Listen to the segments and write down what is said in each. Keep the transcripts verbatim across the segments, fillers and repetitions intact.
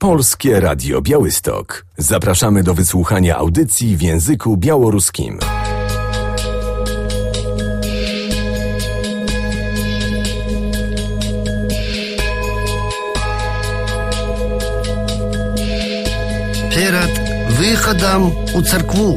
Polskie Radio Białystok. Zapraszamy do wysłuchania audycji w języku białoruskim. Перед выходом у церкву.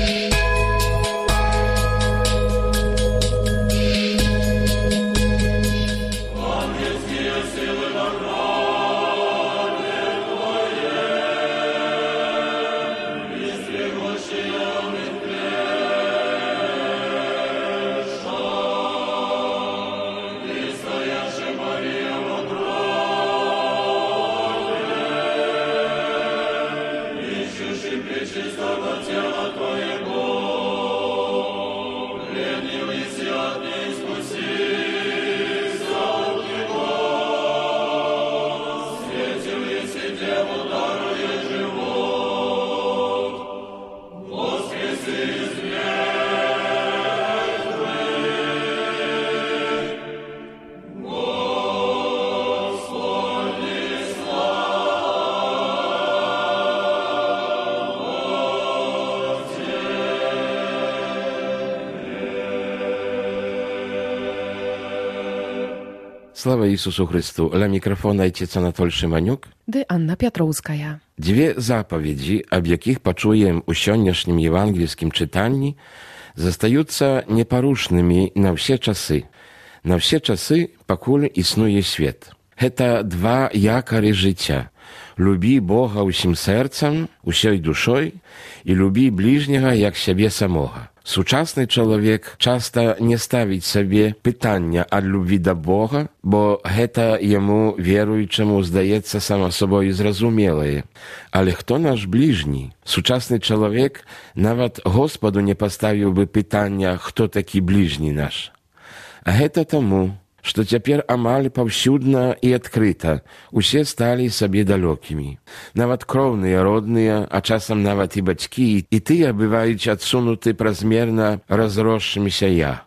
Слава Иисусу Христу! Ля микрофона отец Анатоль Шиманюк. Ды Анна Пятроўская. Две заповеди, об яких почуем у сённяшнім евангельскім чытанні, застаюцца непарушнымі на все часы. На все часы, пакуль існуе свет. Гэта два якары жыцця. Любі Бога ўсім сэрцам, усёй душой і любі бліжняга як сябе самога. Сучасны чалавек часта не ставіць сабе пытання ад любві да Бога, бо гэта яму веруючаму здаецца сама собою зразумелае. Але хто наш бліжні? Сучасны чалавек нават Господу не паставіў бы пытання, хто такі бліжні наш. А гэта таму, што цяпер амаль паўсюдна і адкрыта усе сталі сабе далёкімі. Нават кроўныя, родныя, а часам нават і бацькі, і тыя бываюць адсунуты празмерна разросшымся я.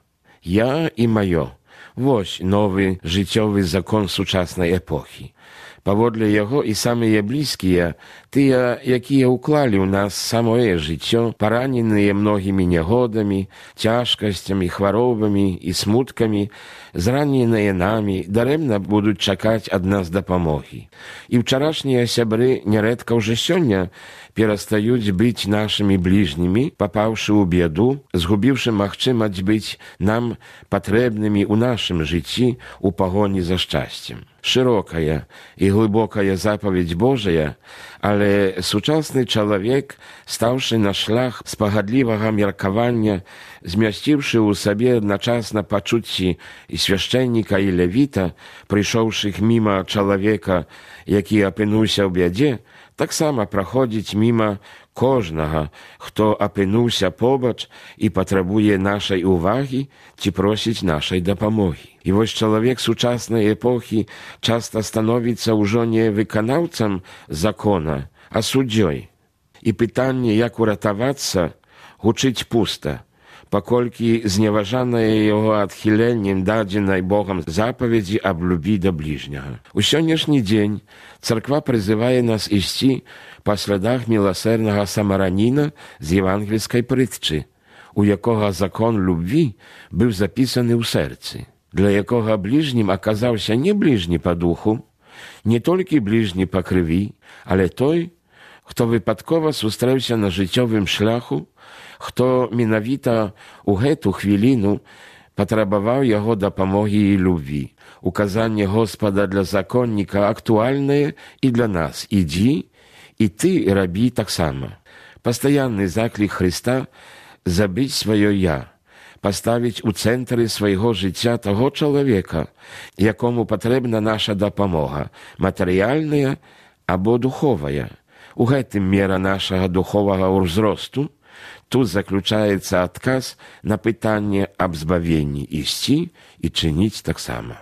Я і маё. Вось новы жыццёвы закон сучаснай эпохі. Паводле яго і самыя блізкія, тыя, якія ўклалі ў нас самое жыццё, параненыя многімі нягодамі, цяжкасцямі, хваробамі і смуткамі, зраненыя намі, дарэмна будуць чакаць ад нас дапамогі. І ўчарашнія сябры нярэдка ўжо сёння перастаюць быць нашымі бліжнімі, папаўшы ў беду, згубіўшы магчымасць быць нам патрэбнымі ў нашым жыцці у пагоні за шчасцем. Шырокая і глыбокая запаведь Божая, але сучасны чалавек, стаўшы на шлях спагадлівага меркавання, змясціўшы ў сабе адначасна пачуцці і свяшчэнніка і левіта, прыйшоўшых міма чалавека, які апынуўся ў бядзе, таксама праходзіць міма кожнага, хто апынуўся побач і патрабуе нашай увагі ці просіць нашай дапамогі. І вось чалавек сучаснай эпохі часта становіцца ўжо не выканаўцам закона, а суддзёй. І пытанне, як уратавацца, гучыць пуста, паколькі зневажанае яго адхіленнем дадзенай Богам запаведзі аб любві да бліжняга. У сённяшні дзень царква прызывае нас ісці па слядах міласэрнага самараніна з евангельскай прытчы, у якога закон любві быў запісаны ў сэрцы, для якога бліжнім аказаўся не бліжні па духу, не толькі бліжні па крыві, але той, хто выпадкова сустрэўся на жыццёвым шляху, хто менавіта ў гэту хвіліну патрабаваў яго дапамогі і любві. Указанне Господа для законніка актуальнае і для нас. Ідзі, і ты рабі таксама. Пастаянны заклік Хрыста забыць сваё «я», паставіць у цэнтры свайго жыцця таго чалавека, якому патрэбна наша дапамога, матэрыяльная або духовая. У гэтым мера нашага духовага ўзросту. Тут заключаецца адказ на пытанне аб збавенні ісці і чыніць таксама.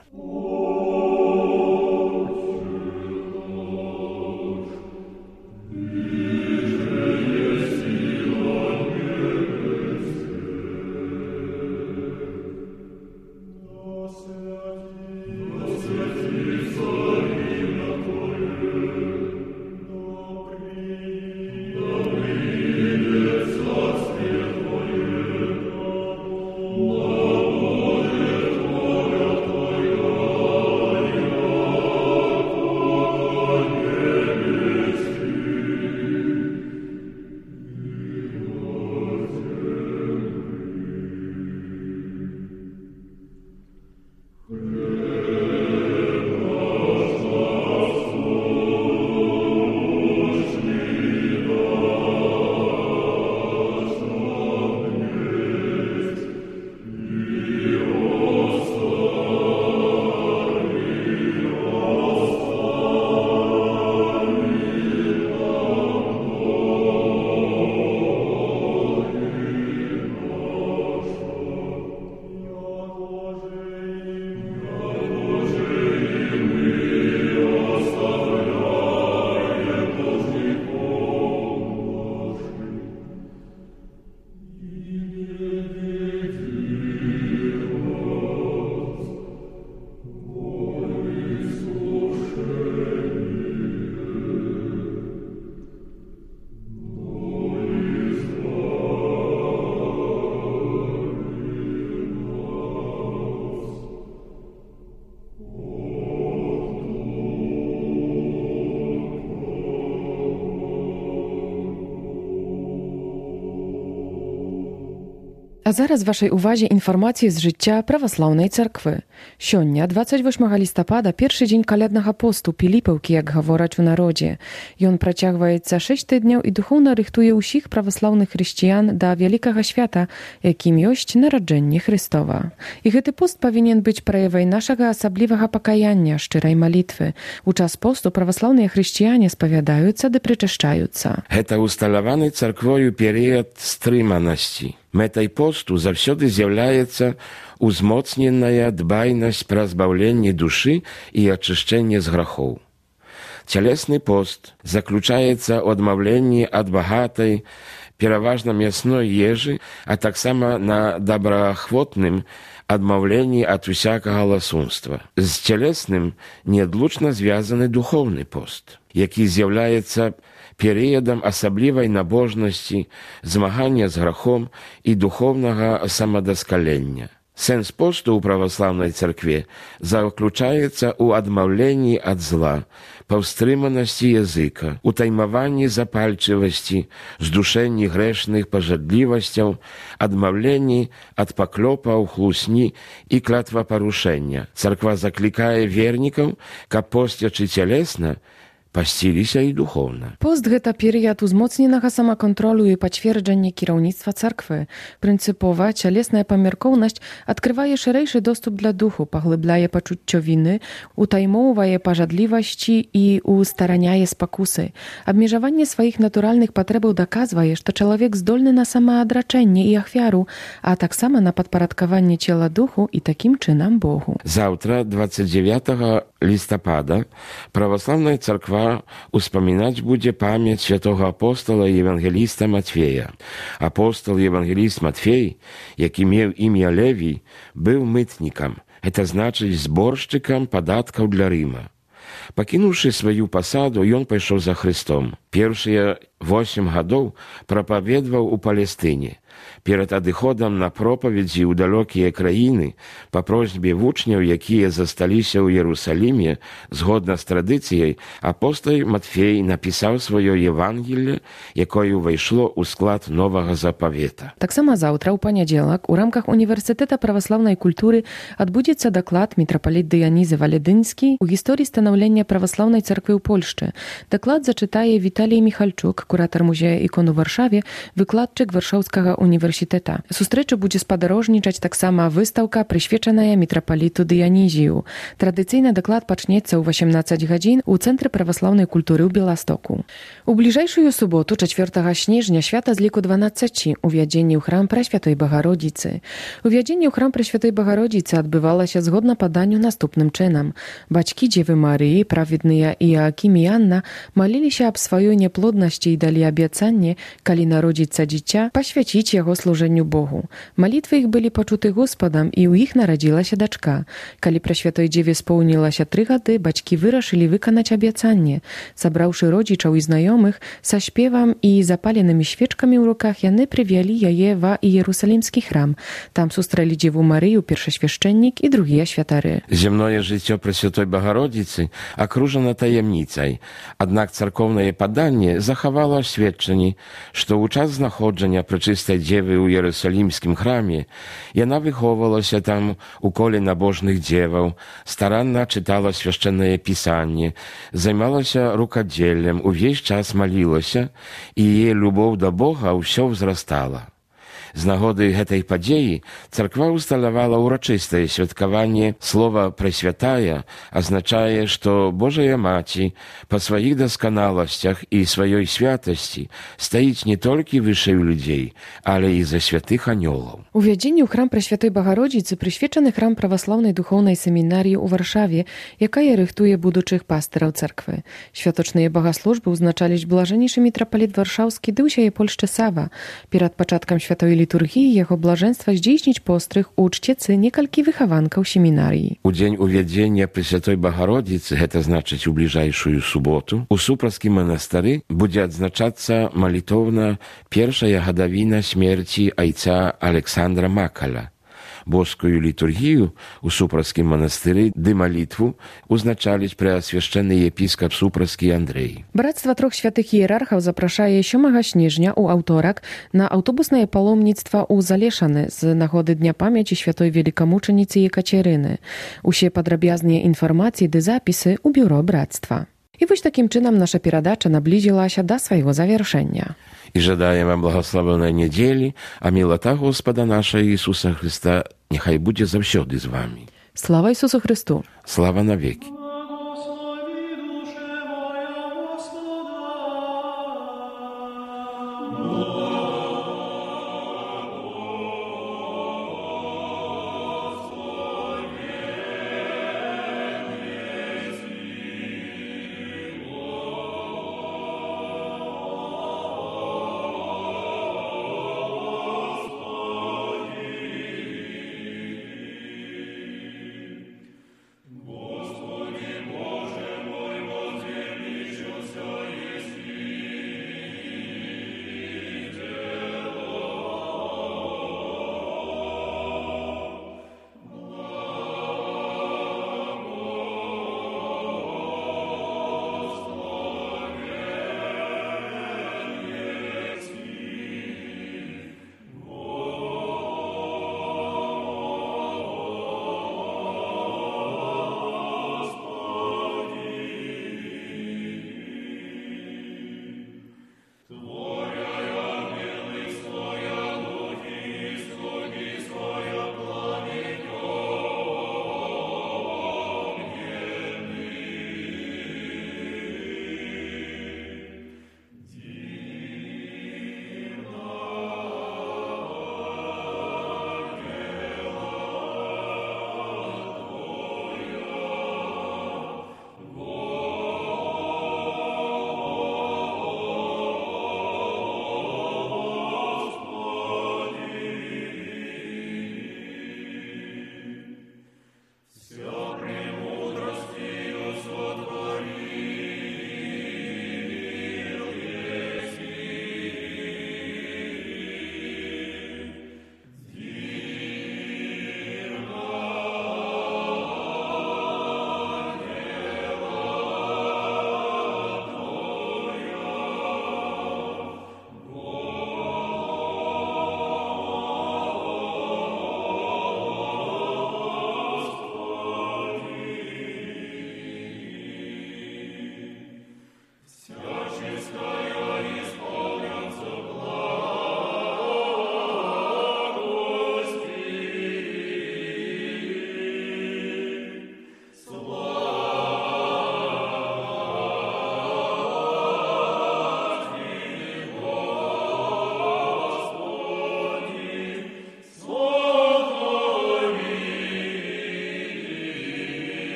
A zaraz waszej uwadze informacje z życia prawosławnej cerkwy. Сёння, двадцять восьмага лістапада, першы дзень каляднага посту Піліпаўкі, як гавораць у народзе. Ён працягваецца шэсць тыдняў і духоўна рыхтуе ўсіх праваслаўных хрысціян да вялікага свята, якім ёсць нараджэнне Хрыстова. І гэты пост павінен быць праявай нашага асаблівага пакаяння, шчырай малітвы. У час посту праваслаўныя хрысціяне спавядаюцца ды прычышчаюцца. Гэта усталяваны царквою перыяд стрыманасці. Мэтай посту заўсёды з'яўляецца узмоцненая дбайнасць пра збаўленне душы і ачышчэнне з грахоў. Цялесны пост заключаецца ў адмаўленні ад багатай, пераважна мясной ежы, а таксама на добраахвотным адмаўленні ад усякага ласунства. З цялесным неадлучна звязаны духоўны пост, які з'яўляецца перыядам асаблівай набожнасці, змагання з грахом і духоўнага самадаскалення. Сэнс посту ў праваслаўнай царкве заключаецца ў адмаўленні ад зла, паўстрыманасці языка, утаймаванні запальчывасці, здушэнні грэшных пажадлівасцяў, адмаўленні ад паклёпаў, хлусні і клятвапарушэння. Царква заклікае вернікаў, каб посцячы цялесна, пасціліся і духоўна. Пост гэта перыяд узмоцненага самаконтролю і пацверджання кіраўніцтва царквы. Прынцыпова цялесная памяркоўнасць адкрывае шырэйшы доступ для духу, паглыбляе пачуццё віны, утаймоўвае пажадлівасці і устараняе спакусы. Абмежаванне сваіх натуральных патрэбаў даказвае, што чалавек здольны на самаадрачэнне і ахвяру, а таксама на падпарадкаванне цела духу і такім чынам Богу. Заўтра, двадцять девятого лістапада, праваслаўная царква успамінаць будзе памяць святога апостола і евангеліста Матфея. Апостол і евангеліст Матфей, які меў імя Левій, быў мытнікам, гэта значыць зборшчыкам падаткаў для Рыма. Пакінуўшы сваю пасаду, ён пайшоў за Хрыстом. Першыя восем гадоў прапаведваў у Палестыне. Перад адыходам на пропаведзі ў далёкія краіны па просьбе вучняў, якія засталіся ў Иерусаліме, згодна з традыцыяй, апостол Матфей напісаў сваё Евангелле, якое ўвайшло ў склад новага запавета. Таксама заўтра, у панядзелак, у рамках Універсітэта праваслаўнай культуры адбудзецца даклад мітрапаліт Дыянізы Валедынскі ў гісторыі станаўлення праваслаўнай царквы ў Польшчы. Даклад зачытае Віталій Міхальчук, куратар музея ікон у Варшаве, выкладчык Варшаўскага універсітэта. Сустрэчу будзе спадарожнічаць таксама выстаўка, прысвечаная мітрапаліту Дыянізію. Традыцыйна даклад пачнецца ў васемнаццаць гадзін у Цэнтры праваслаўнай культуры ў Беластоку. У бліжэйшую суботу, чацвёртага снежня, свята з ліку дванаццаці, увядзенне ў храм Прасвятой Багародзіцы. Увядзенне ў храм Прасвятой Багародзіцы адбывалася згодна паданню наступным чынам. Бацькі Дзевы Марыі, праведныя Іаакім і Анна, маліліся аб сваёй няплоднасці і далі абяцанне, калі народзіцца дзіця, пасвяціць яго служэнню Богу. Малітвы іх былі пачуты Господам, і ў іх нарадзілася дачка. Калі Прасвятой Дзеве споўнілася тры гады, бацькі вырашылі выканаць абяцанне. Сабраўшы родзічаў і знаёмых, са спевам і запаленымі свечкамі ў руках, яны прывялі яе ва Іерусалімскі храм. Там сустрэлі Дзеву Марыю, першасвяшчэннік і другія святары. Земное жыццё Пресвятой Багародзіцы акружана таямніцай, аднак царкоўнае паданне захавала сведчанні, што ў час знаходжання Пречыстай Дзевы ў Іерусалімскім храме яна выхоўвалася там у коле набожных дзеваў, старанна чытала свяшчэннае пісанне, займалася рукадзеллем, увесь час малілася, і яе любоў да Бога ўсё ўзрастала. З нагоды гэтай падзеі царква ўсталявала ўрачыстае святкаванне. Слова «пресвятая» азначае, што Божая Маці па сваіх дасканаласцях і сваёй святасці стаіць не толькі вышэй людзей, але і за святых анёлаў. Увядзенню ў храм Прасвятой Багародзіцы прысвечаны храм праваслаўнай духоўнай семінарыі ў Варшаве, якая рыхтуе будучых пастыраў царквы. Святочныя багаслужбы ўзначаліць блажэннейшы мітрапаліт Варшаўскі ды ўсяе Польшчы Сава. Перад пачаткам святой літургіі яго блажэнства здзейсніць пострыг у чтецы некалькі выхаванкаў семінарыі. У дзень увядзення Пресвятой Багародзіцы, гэта значыць у бліжэйшую суботу, у Супрацкім манастыры будзе адзначацца малітоўна першая гадавіна смерці айца Александра Макаля. Боскую литургию у Супрацким монастырі ды молитву узначаліць преосвященный епископ Супрацкі Андрей. Брацтва трох святых іерархаў запрашае сёмага снежня у аўторак на аўтобуснае паломніцтва ў Залешаны з нагоды Дня памяці святой велікамучаніцы Екатерыны. Усе падрабязныя інфармацыі ды запісы ў бюро брацтва. І вось такім чынам наша перадача наблізілася да свайго завяршэння. І жадаем вам благословенной недели, а милота Господа нашего Иисуса Христа нехай будзе заўсёды з вами. Слава Ісусу Христу! Слава навеки! Oh